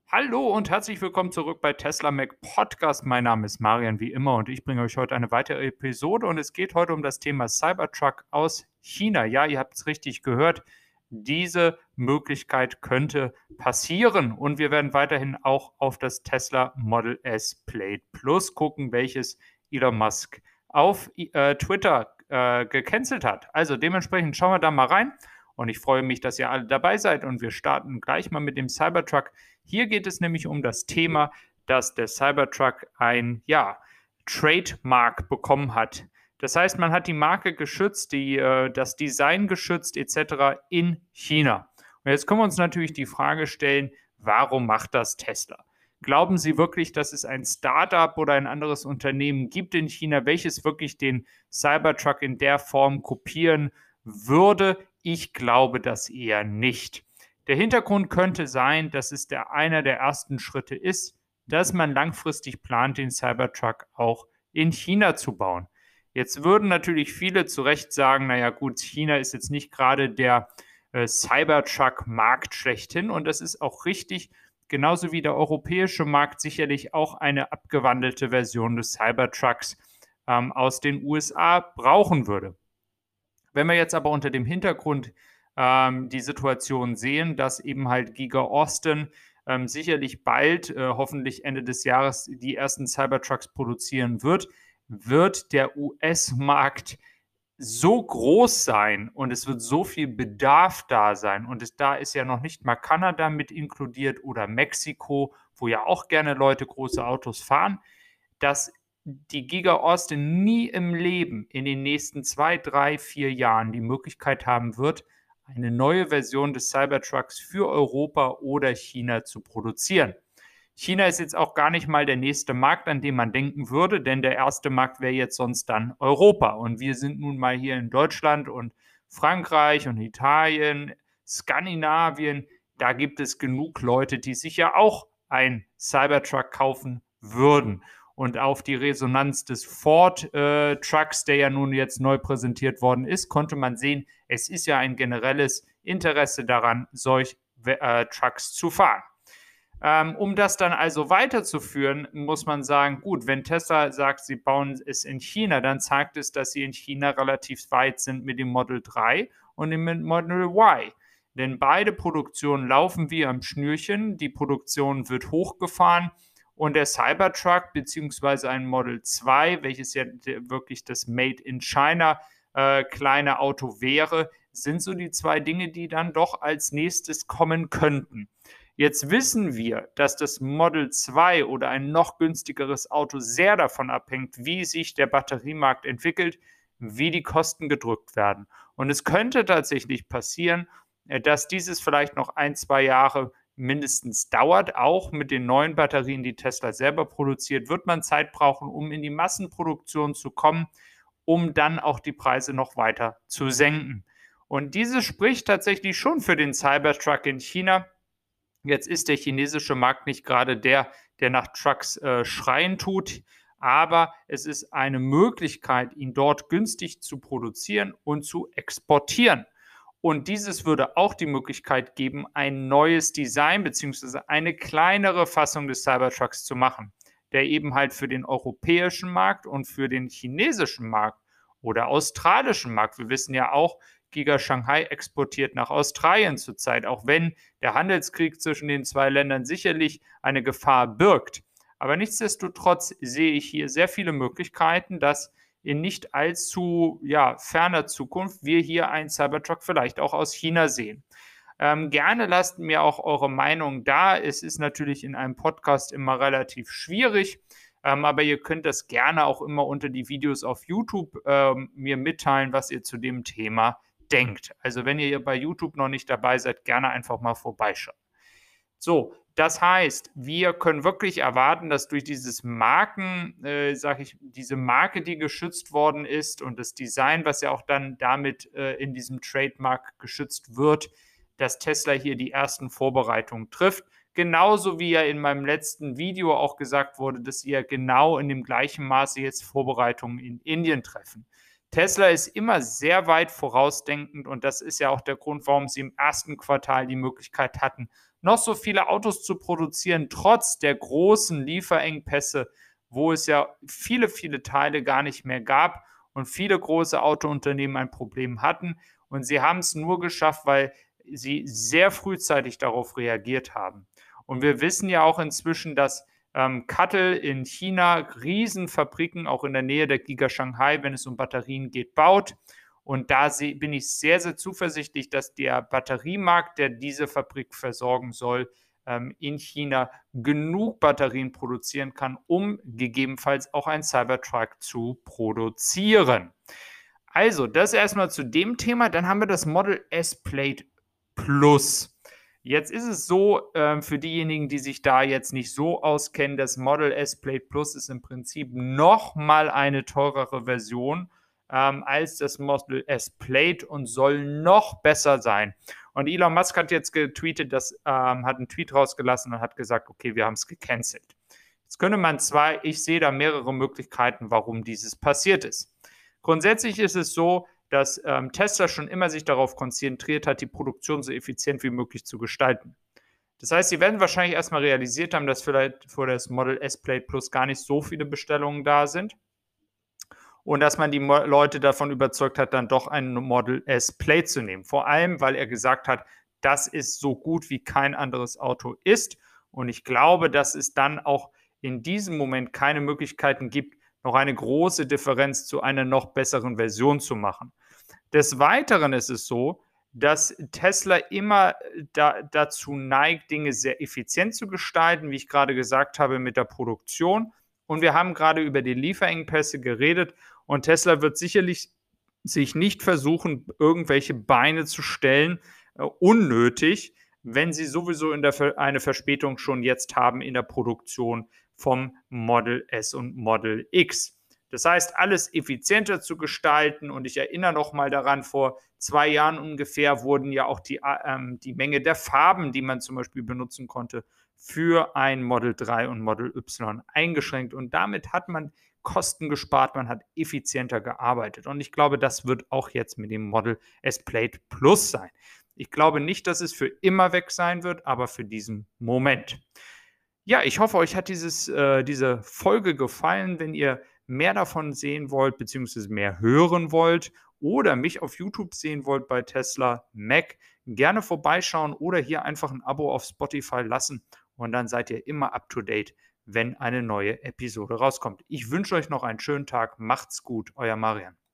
Hallo und herzlich willkommen zurück bei Tesla Mac Podcast. Mein Name ist Marian wie immer und ich bringe euch heute eine weitere Episode und es geht heute um das Thema Cybertruck aus China. Ja, ihr habt es richtig gehört. Diese Möglichkeit könnte passieren und wir werden weiterhin auch auf das Tesla Model S Plaid Plus gucken, welches Elon Musk auf Twitter gecancelt hat. Also dementsprechend schauen wir da mal rein. Und ich freue mich, dass ihr alle dabei seid und wir starten gleich mal mit dem Cybertruck. Hier geht es nämlich um das Thema, dass der Cybertruck ein Trademark bekommen hat. Das heißt, man hat die Marke geschützt, das Design geschützt etc. in China. Und jetzt können wir uns natürlich die Frage stellen, warum macht das Tesla? Glauben Sie wirklich, dass es ein Startup oder ein anderes Unternehmen gibt in China, welches wirklich den Cybertruck in der Form kopieren würde? Ich glaube das eher nicht. Der Hintergrund könnte sein, dass es einer der ersten Schritte ist, dass man langfristig plant, den Cybertruck auch in China zu bauen. Jetzt würden natürlich viele zu Recht sagen, naja gut, China ist jetzt nicht gerade der Cybertruck-Markt schlechthin und das ist auch richtig, genauso wie der europäische Markt sicherlich auch eine abgewandelte Version des Cybertrucks aus den USA brauchen würde. Wenn wir jetzt aber unter dem Hintergrund die Situation sehen, dass eben halt Giga Austin sicherlich bald, hoffentlich Ende des Jahres, die ersten Cybertrucks produzieren wird der US-Markt so groß sein und es wird so viel Bedarf da sein und da ist ja noch nicht mal Kanada mit inkludiert oder Mexiko, wo ja auch gerne Leute große Autos fahren, dass die Giga Austin nie im Leben in den nächsten 2, 3, 4 Jahren die Möglichkeit haben wird, eine neue Version des Cybertrucks für Europa oder China zu produzieren. China ist jetzt auch gar nicht mal der nächste Markt, an den man denken würde, denn der erste Markt wäre jetzt sonst dann Europa. Und wir sind nun mal hier in Deutschland und Frankreich und Italien, Skandinavien. Da gibt es genug Leute, die sich ja auch ein Cybertruck kaufen würden. Und auf die Resonanz des Ford-Trucks, der ja nun jetzt neu präsentiert worden ist, konnte man sehen, es ist ja ein generelles Interesse daran, solche Trucks zu fahren. Um das dann also weiterzuführen, muss man sagen, gut, wenn Tesla sagt, sie bauen es in China, dann zeigt es, dass sie in China relativ weit sind mit dem Model 3 und dem Model Y. Denn beide Produktionen laufen wie am Schnürchen, die Produktion wird hochgefahren und der Cybertruck bzw. ein Model 2, welches ja wirklich das Made in China kleine Auto wäre, sind so die zwei Dinge, die dann doch als nächstes kommen könnten. Jetzt wissen wir, dass das Model 2 oder ein noch günstigeres Auto sehr davon abhängt, wie sich der Batteriemarkt entwickelt, wie die Kosten gedrückt werden. Und es könnte tatsächlich passieren, dass dieses vielleicht noch 1, 2 Jahre mindestens dauert. Auch mit den neuen Batterien, die Tesla selber produziert, wird man Zeit brauchen, um in die Massenproduktion zu kommen, um dann auch die Preise noch weiter zu senken. Und dieses spricht tatsächlich schon für den Cybertruck in China. Jetzt ist der chinesische Markt nicht gerade der nach Trucks schreien tut, aber es ist eine Möglichkeit, ihn dort günstig zu produzieren und zu exportieren. Und dieses würde auch die Möglichkeit geben, ein neues Design bzw. eine kleinere Fassung des Cybertrucks zu machen, der eben halt für den europäischen Markt und für den chinesischen Markt oder australischen Markt, wir wissen ja auch, Giga Shanghai exportiert nach Australien zurzeit, auch wenn der Handelskrieg zwischen den zwei Ländern sicherlich eine Gefahr birgt. Aber nichtsdestotrotz sehe ich hier sehr viele Möglichkeiten, dass in nicht allzu ferner Zukunft wir hier einen Cybertruck vielleicht auch aus China sehen. Gerne lasst mir auch eure Meinung da. Es ist natürlich in einem Podcast immer relativ schwierig, aber ihr könnt das gerne auch immer unter die Videos auf YouTube mir mitteilen, was ihr zu dem Thema denkt. Also wenn ihr bei YouTube noch nicht dabei seid, gerne einfach mal vorbeischauen. So, das heißt, wir können wirklich erwarten, dass durch dieses diese Marke, die geschützt worden ist und das Design, was ja auch dann damit in diesem Trademark geschützt wird, dass Tesla hier die ersten Vorbereitungen trifft. Genauso wie ja in meinem letzten Video auch gesagt wurde, dass sie ja genau in dem gleichen Maße jetzt Vorbereitungen in Indien treffen. Tesla ist immer sehr weit vorausdenkend und das ist ja auch der Grund, warum sie im ersten Quartal die Möglichkeit hatten, noch so viele Autos zu produzieren, trotz der großen Lieferengpässe, wo es ja viele, viele Teile gar nicht mehr gab und viele große Autounternehmen ein Problem hatten. Und sie haben es nur geschafft, weil sie sehr frühzeitig darauf reagiert haben. Und wir wissen ja auch inzwischen, dass CATL in China Riesenfabriken auch in der Nähe der Giga Shanghai, wenn es um Batterien geht, baut. Und da bin ich sehr, sehr zuversichtlich, dass der Batteriemarkt, der diese Fabrik versorgen soll, in China genug Batterien produzieren kann, um gegebenenfalls auch einen Cybertruck zu produzieren. Also, das erstmal zu dem Thema. Dann haben wir das Model S Plate Plus. Jetzt ist es so, für diejenigen, die sich da jetzt nicht so auskennen, das Model S Plate Plus ist im Prinzip nochmal eine teurere Version als das Model S Plate und soll noch besser sein. Und Elon Musk hat jetzt getweetet, hat einen Tweet rausgelassen und hat gesagt, okay, wir haben es gecancelt. Jetzt könnte man ich sehe da mehrere Möglichkeiten, warum dieses passiert ist. Grundsätzlich ist es so, dass Tesla schon immer sich darauf konzentriert hat, die Produktion so effizient wie möglich zu gestalten. Das heißt, sie werden wahrscheinlich erstmal realisiert haben, dass vielleicht für das Model S Plate Plus gar nicht so viele Bestellungen da sind und dass man die Leute davon überzeugt hat, dann doch ein Model S Plate zu nehmen. Vor allem, weil er gesagt hat, das ist so gut wie kein anderes Auto ist. Und ich glaube, dass es dann auch in diesem Moment keine Möglichkeiten gibt, noch eine große Differenz zu einer noch besseren Version zu machen. Des Weiteren ist es so, dass Tesla immer dazu neigt, Dinge sehr effizient zu gestalten, wie ich gerade gesagt habe, mit der Produktion. Und wir haben gerade über die Lieferengpässe geredet und Tesla wird sicherlich sich nicht versuchen, irgendwelche Beine zu stellen, unnötig, wenn sie sowieso eine Verspätung schon jetzt haben in der Produktion vom Model S und Model X. Das heißt, alles effizienter zu gestalten und ich erinnere noch mal daran, vor 2 Jahren ungefähr wurden ja auch die Menge der Farben, die man zum Beispiel benutzen konnte, für ein Model 3 und Model Y eingeschränkt und damit hat man Kosten gespart, man hat effizienter gearbeitet und ich glaube, das wird auch jetzt mit dem Model S Plate Plus sein. Ich glaube nicht, dass es für immer weg sein wird, aber für diesen Moment. Ja, ich hoffe, euch hat diese Folge gefallen. Wenn ihr mehr davon sehen wollt, beziehungsweise mehr hören wollt oder mich auf YouTube sehen wollt bei Tesla Mac, gerne vorbeischauen oder hier einfach ein Abo auf Spotify lassen und dann seid ihr immer up to date, wenn eine neue Episode rauskommt. Ich wünsche euch noch einen schönen Tag. Macht's gut, euer Marian.